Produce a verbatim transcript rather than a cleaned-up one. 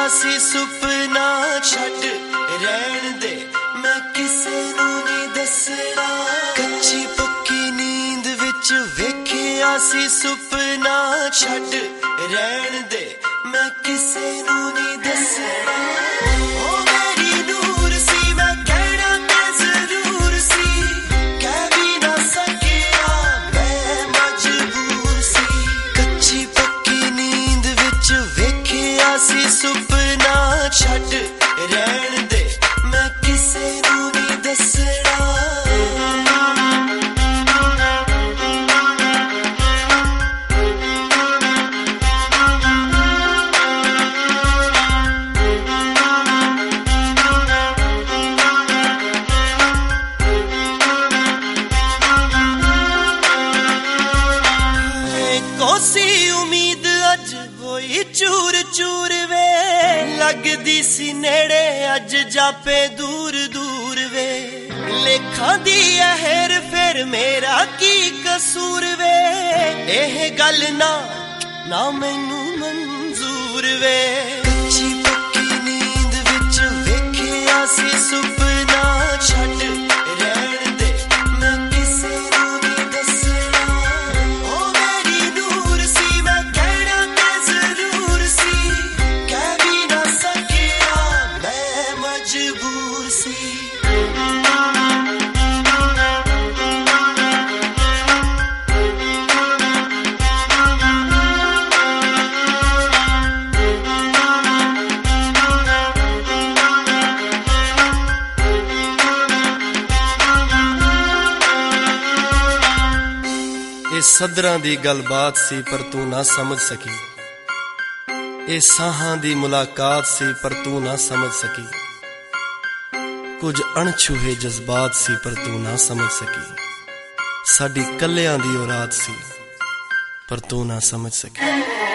सी सुपना छड्ड रहन दे मैं किसे नू नहीं दसना कच्ची पक्की नींद विच वेखिया सी सुपना छड्ड रहन दे मैं किसे नू नहीं दसना ओ मेरी नूर सी मैं कहना मैं जरूर सी कह भी ना सकिया मैं मजबूर सी कच्ची पक्की नींद विच वेखिया सी सुपना छड्ड रहन दे मैं किसे नू नहीं दसना कोसी उम्मीद अज होई चूर चूर वे लगदी सी नेड़े अज जापे दूर दूर वे लेखा दी हेर फेर मेरा की कसूर वे एह गल ना ना मैनू मंजूर वे कच्ची पक्की नींद विच वेखिया सी सुपना छड्ड रहन दे मैं किसे नू नहीं दसना ओ मेरी नूर सी मैं कहना मैं जरूर सी कह भी ना सकिया मैं मजबूर सी ਇਹ ਸਦਰਾਂ ਦੀ ਗੱਲਬਾਤ ਸੀ ਪਰ ਤੂੰ ਨਾ ਸਮਝ ਸਕੀ ਇਹ ਸਾਹਾਂ ਦੀ ਮੁਲਾਕਾਤ ਸੀ ਪਰ ਤੂੰ ਨਾ ਸਮਝ ਸਕੀ ਕੁਝ ਅਣਛੂਹੇ ਜਜ਼ਬਾਤ ਸੀ ਪਰ ਤੂੰ ਨਾ ਸਮਝ ਸਕੀ ਸਾਡੀ ਕੱਲਿਆਂ ਦੀ ਔਲਾਦ ਸੀ ਪਰ ਤੂੰ ਨਾ ਸਮਝ ਸਕੀ